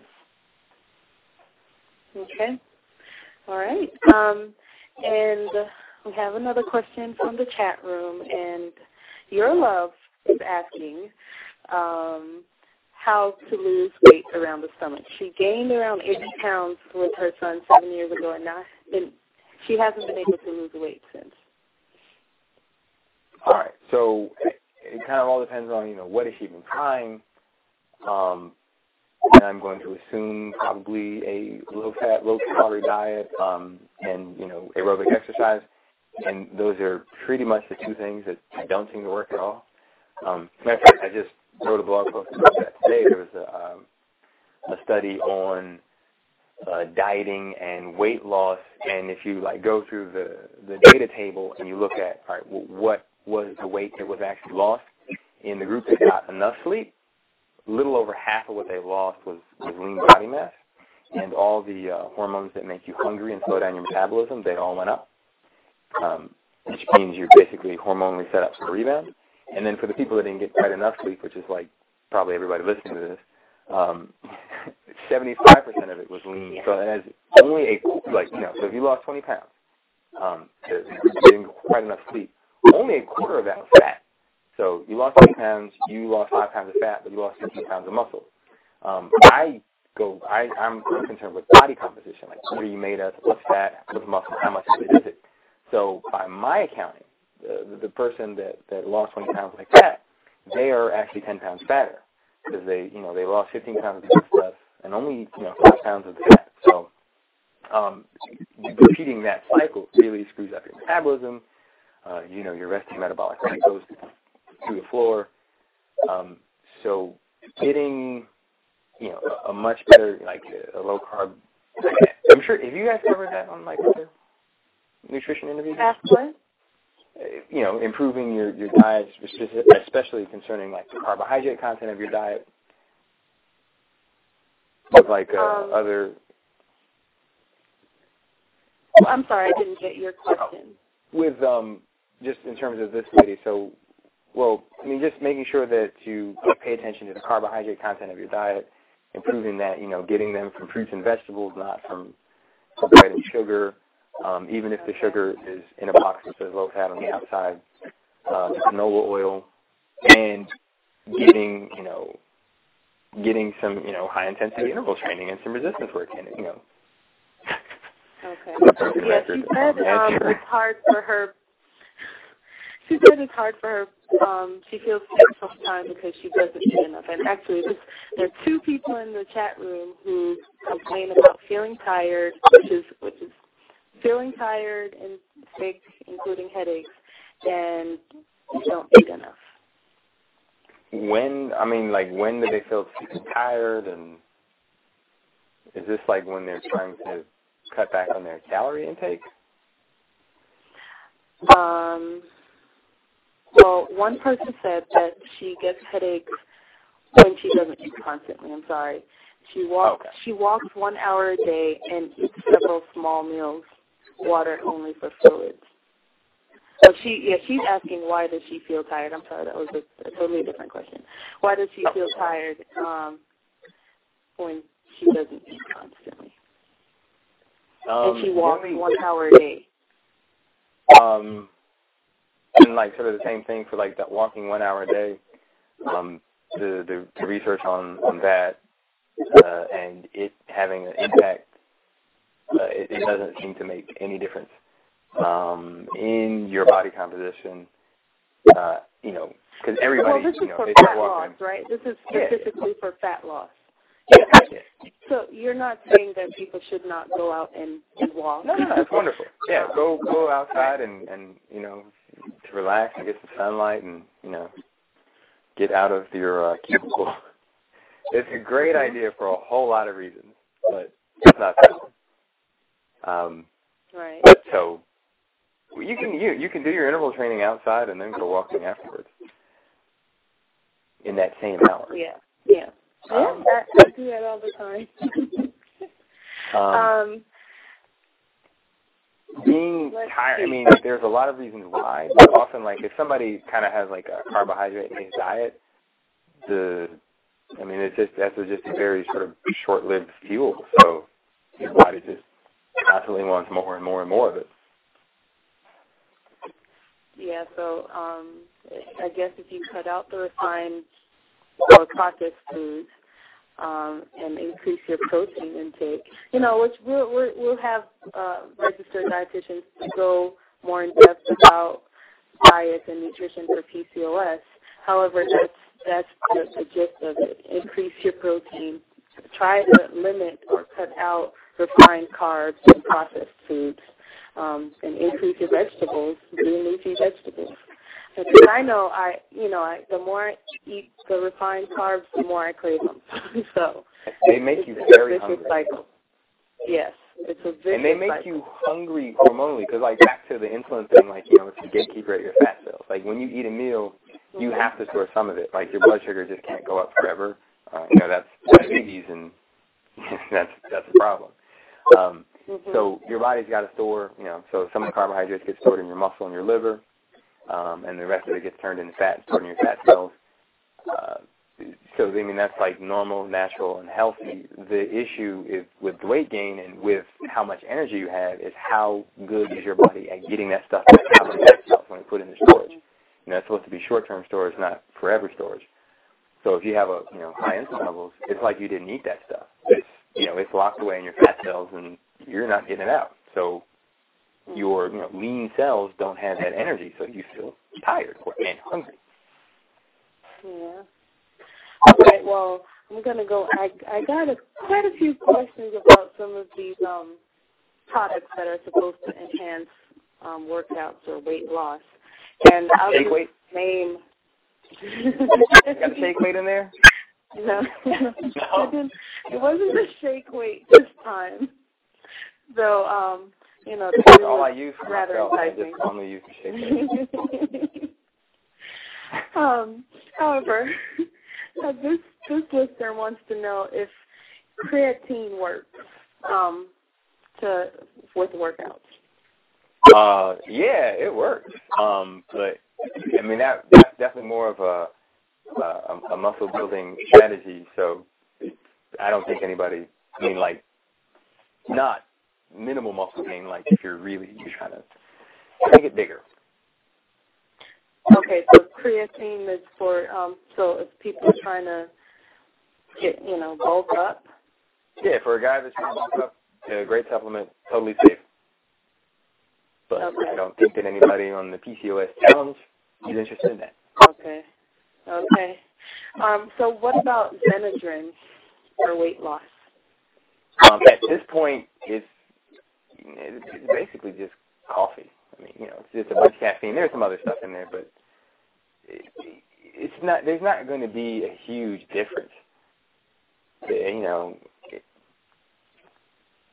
Okay. All right. And we have another question from the chat room, and Your Love is asking how to lose weight around the stomach. She gained around 80 pounds with her son 7 years ago, and she hasn't been able to lose weight since. All right. So it kind of all depends on, what is she been trying. And I'm going to assume probably a low-fat, low-calorie diet and, aerobic exercise. And those are pretty much the two things that don't seem to work at all. Matter of fact, I just wrote a blog post about that today. There was a study on dieting and weight loss, and if you go through the data table and you look at, all right, what was the weight that was actually lost in the group that got enough sleep, a little over half of what they lost was lean body mass, and all the hormones that make you hungry and slow down your metabolism, they all went up, which means you're basically hormonally set up for a rebound. And then for the people that didn't get quite enough sleep, which is probably everybody listening to this, 75% of it was lean. So it has only so if you lost 20 pounds, you didn't get quite enough sleep, only a quarter of that was fat. So you lost 20 pounds, you lost 5 pounds of fat, but you lost 15 pounds of muscle. I'm concerned with body composition, what are you made of, what's fat, what's muscle, how much of it is it? So by my accounting, the person that lost 20 pounds like that, they are actually 10 pounds fatter because they lost 15 pounds of good stuff and only 5 pounds of the fat. So repeating that cycle really screws up your metabolism. Your resting metabolic rate goes through the floor. So getting a much better a low carb. I'm sure. Have you guys covered that on other nutrition interviews? What? Improving your diet, especially concerning the carbohydrate content of your diet, with other. I'm sorry, I didn't get your question. With just in terms of this lady, so just making sure that you pay attention to the carbohydrate content of your diet, improving that, getting them from fruits and vegetables, not from bread and sugar. Even if the sugar is in a box that says low fat on the outside, the canola oil, and getting some, high intensity interval training and some resistance work in it, Okay. Yeah, she said it's hard for her. She said it's hard for her. She feels sick sometimes because she doesn't eat enough. And actually, there are two people in the chat room who complain about feeling tired, which is feeling tired and sick, including headaches, and don't eat enough. When do they feel sick and tired? And Is this like when they're trying to cut back on their calorie intake? Well, one person said that she gets headaches when she doesn't eat constantly. I'm sorry. She walks 1 hour a day and eats several small meals, water only for fluids. So she's asking why does she feel tired. I'm sorry, that was a totally different question. Why does she feel tired when she doesn't eat constantly? And she walks 1 hour a day. And like sort of the same thing for like that walking 1 hour a day. The research on that and it having an impact, it doesn't seem to make any difference in your body composition. You know, because everybody, well, this is for they fat start walking. loss, right? This is specifically for fat loss. Yeah. So you're not saying that people should not go out and walk? No, that's wonderful. Yeah, go outside and to relax and get some sunlight and get out of your cubicle. It's a great idea for a whole lot of reasons, but it's not that one. Right. But so you can do your interval training outside and then go walking afterwards in that same hour. Yeah. I do that all the time. Being tired, I mean, there's a lot of reasons why, but often, like, if somebody kind of has, like, a carbohydrate-based diet, that's just a very sort of short-lived fuel, so your body just constantly wants more and more and more of it. Yeah, so I guess if you cut out the refined or processed foods, and increase your protein intake, which we'll have registered dietitians to go more in depth about diet and nutrition for PCOS. However, that's the gist of it. Increase your protein. Try to limit or cut out refined carbs and processed foods, and increase your vegetables. Do leafy vegetables. Because I know the more I eat the refined carbs, the more I crave them. So they make you very hungry. Cycle. Yes, it's a vicious cycle. And they make you hungry hormonally, because like back to the insulin thing, like it's the gatekeeper at your fat cells. Like when you eat a meal, you have to store some of it. Like your blood sugar just can't go up forever. That's diabetes, and that's a problem. So your body's got to store. So some of the carbohydrates get stored in your muscle and your liver. And the rest of it gets turned into fat and stored in your fat cells. So, that's like normal, natural, and healthy. The issue is with the weight gain and with how much energy you have is how good is your body at getting that stuff back out of the fat cells when you put it into storage. It's supposed to be short-term storage, not forever storage. So if you have high insulin levels, it's like you didn't eat that stuff. It's locked away in your fat cells, and you're not getting it out. So your lean cells don't have that energy, so you feel tired and hungry. Yeah. Okay, well, I'm going to go. I got quite a few questions about some of these products that are supposed to enhance workouts or weight loss. And I'll shake weight? Name. You got shake weight in there? No. It wasn't a shake weight this time. So, that's all I use for myself. I just only use the shake weight. However, this listener wants to know if creatine works with workouts. Yeah, it works. But that's definitely more of a muscle building strategy. So I don't think anybody. Not minimal muscle gain. Like if you're trying to make it bigger. Okay, so creatine is for so if people are trying to get bulk up. Yeah, for a guy that's trying to bulk up, a great supplement, totally safe. But okay. I don't think that anybody on the PCOS challenge is interested in that. Okay. So what about Xenadrin for weight loss? At this point, it's basically just coffee. It's just a bunch of caffeine. There's some other stuff in there, but it's not. There's not going to be a huge difference.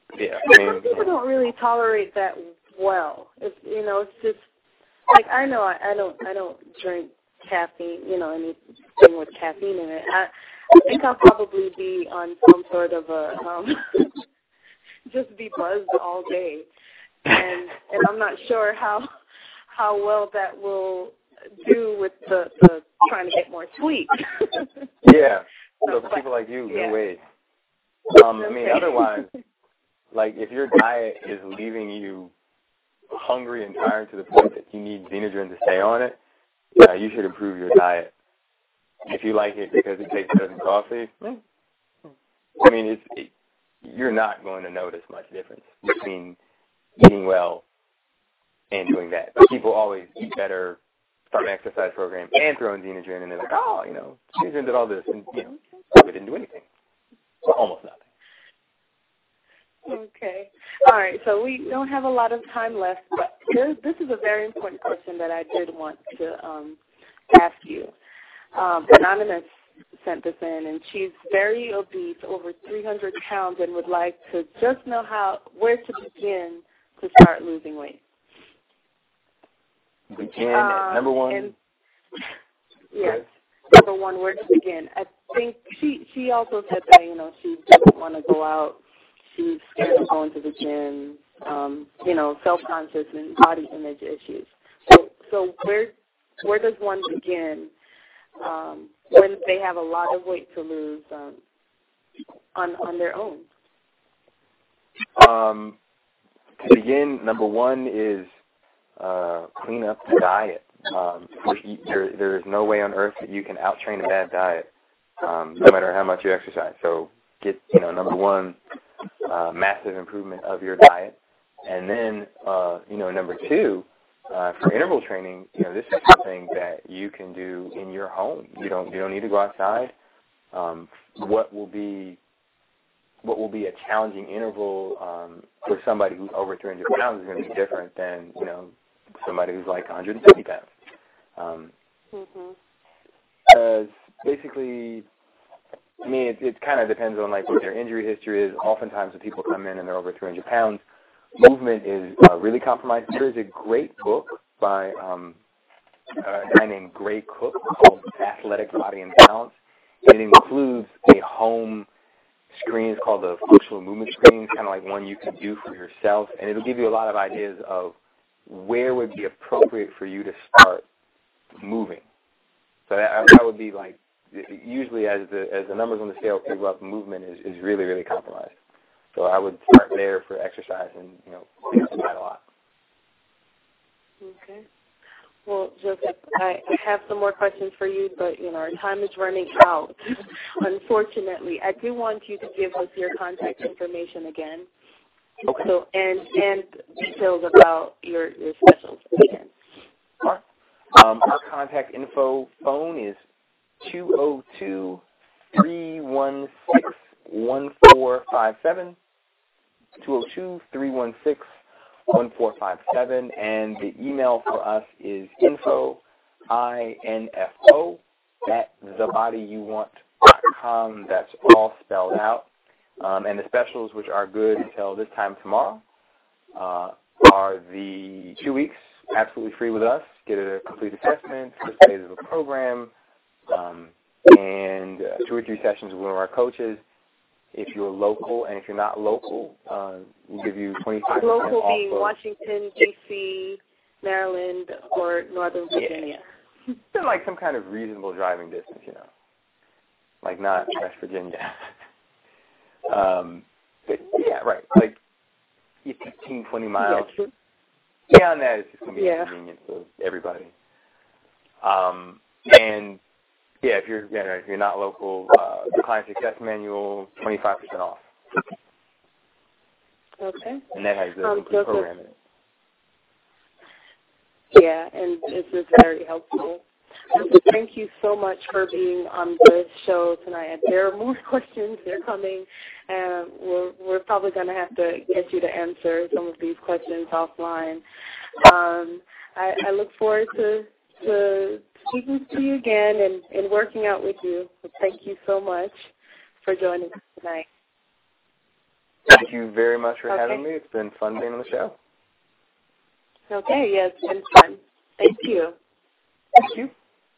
Yeah, some people don't really tolerate that well. It's it's just like I know I don't drink caffeine, anything with caffeine in it. I think I'll probably be on some sort of a just be buzzed all day, and I'm not sure how well that will do with the trying to get more sleep. Yeah. So for people like you, no way. Otherwise, like if your diet is leaving you hungry and tired to the point that you need Xenadrin to stay on it, you should improve your diet. If you like it because it tastes better than coffee, you're not going to notice much difference between eating well and doing that. But people always eat better, start an exercise program, and throw in Xenadrin, and they're like, Xenadrin did all this, and, it didn't do anything. Well, almost nothing. Okay. All right, so we don't have a lot of time left, but this is a very important question that I did want to ask you. Anonymous sent this in, and she's very obese, over 300 pounds, and would like to just know where to begin to start losing weight. Begin at number one. Yes, number one, where to begin. I think she also said that, she doesn't want to go out. She's scared of going to the gym, self-conscious and body image issues. So where does one begin when they have a lot of weight to lose on their own? To begin, number one is clean up the diet. There is no way on earth that you can out-train a bad diet, no matter how much you exercise. So get, number one, massive improvement of your diet. And then, number two, for interval training, this is something that you can do in your home. You don't need to go outside. What will be a challenging interval for somebody who's over 300 pounds is going to be different than, somebody who's like 150 pounds. Basically, it kind of depends on like what their injury history is. Oftentimes when people come in and they're over 300 pounds, movement is really compromised. There is a great book by a guy named Gray Cook called Athletic Body and Balance. It includes a home screen. It's called the Functional Movement Screen, kind of like one you can do for yourself, and it'll give you a lot of ideas of where would be appropriate for you to start moving. So that would be like, usually as the numbers on the scale pick up, movement is really, really compromised. So I would start there for exercise and, clean up the diet a lot. Okay. Well, Joseph, I have some more questions for you, but, our time is running out, unfortunately. I do want you to give us your contact information again. Okay. So, and details about your specials again. All right. Our contact info phone is 202-316-1457, 202-316-1457, and the email for us is info@thebodyouwant.com. That's all spelled out. And the specials, which are good until this time tomorrow, are the 2 weeks absolutely free with us. Get a complete assessment, first phase of a program, and 2 or 3 sessions with one of our coaches. If you're local, and if you're not local, we'll give you 25% local off. Being Washington, D.C., Maryland, or Northern Virginia. Yeah. It's like some kind of reasonable driving distance, like not West Virginia. But yeah, right. Like 15, 20 miles. Yeah. Beyond that, it's just going to be inconvenient for everybody. And yeah, if you're not local, the Client Success Manual, 25% off. Okay. And that has the complete program in it. Yeah, and this is very helpful. Thank you so much for being on the show tonight. There are more questions. They're coming, and we're probably going to have to get you to answer some of these questions offline. I look forward to speaking to you again and working out with you. So thank you so much for joining us tonight. Thank you very much for having me. It's been fun being on the show. Okay, yeah, it's been fun. Thank you. Thank you.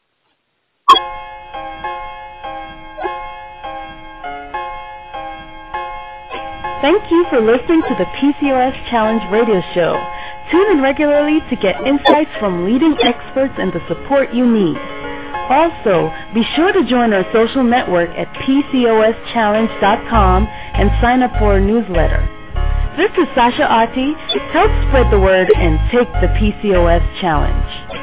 Thank you for listening to the PCOS Challenge radio show. Tune in regularly to get insights from leading experts and the support you need. Also, be sure to join our social network at PCOSchallenge.com and sign up for our newsletter. This is Sasha Ati. Help spread the word and take the PCOS Challenge.